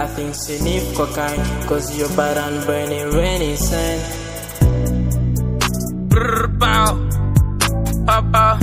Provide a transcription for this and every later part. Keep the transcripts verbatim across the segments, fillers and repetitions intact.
I think Sinif cocaine, cause you're bad and burning rainy sand. Brrr, bow, papa.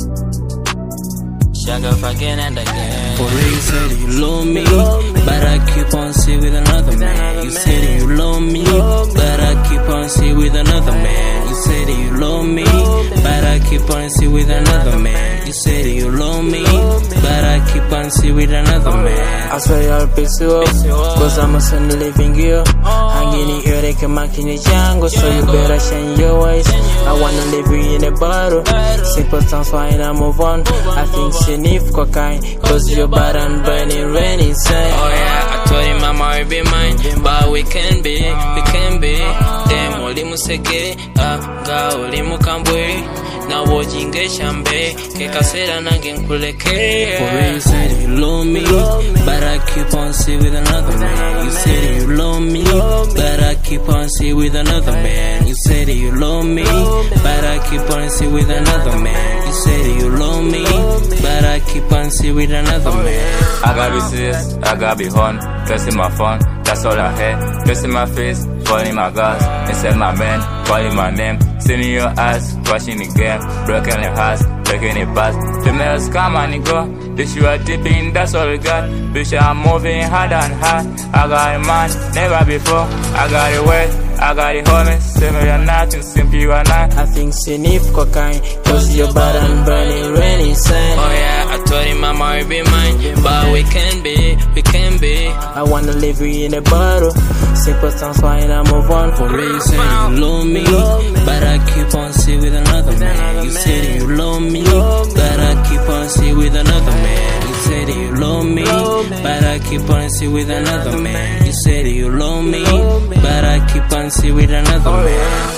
Shag up again and again. For real, you said you love me, but I keep on seeing with another man. You said you love me, but I keep on seeing with another man. You said you love me, but I keep on seeing with another man. You said you love me, but I keep on seeing with another man. I swear I'll piss you up, cause I'm a son living here. Hanging in here, they can make in the jungle, so you better change your ways. I wanna live you in a bottle, simple sounds fine, I move on. I think Sinif cocaine, cause you're bad and burning rainy sand. Oh yeah, I told him mama will be mine, but we can be, we can be. Dem oli museke, ah, ga oli mukambwe. Na wojinge shambe, ke kasera nange nkuleke. For real, you said you love me, but I keep on seeing with another man. You said you love me, but I keep on seeing with another man. You said you love me, but I keep on seeing with another man. You said you love me, but I keep on seeing with another man. I gotta be serious, I gotta be on, pressing my phone, that's all I had. Pressing my face, falling my gas, inside my man, calling my name. Seeing your eyes, watching the game, breaking the hearts, breaking the past. Females come and go, this you are tipping, that's all we got. Bitch, I'm moving hard and hard. I got a man, never before. I got it wet, I got it homie. Say me you're nothing, simple you are not. I think Sinif cocaine, cause you're bad and burning rainy sand. Oh yeah, I told him mama will be mine, but we can be, we can be. I wanna live you in a bottle, simple sounds fine, I move on. For real, you said you love me, but I keep on seeing with another man. You said you love me, but I keep on seeing with another man. You said you love me, but I keep on seeing with another man. You said you love me, but I keep on seeing with another man.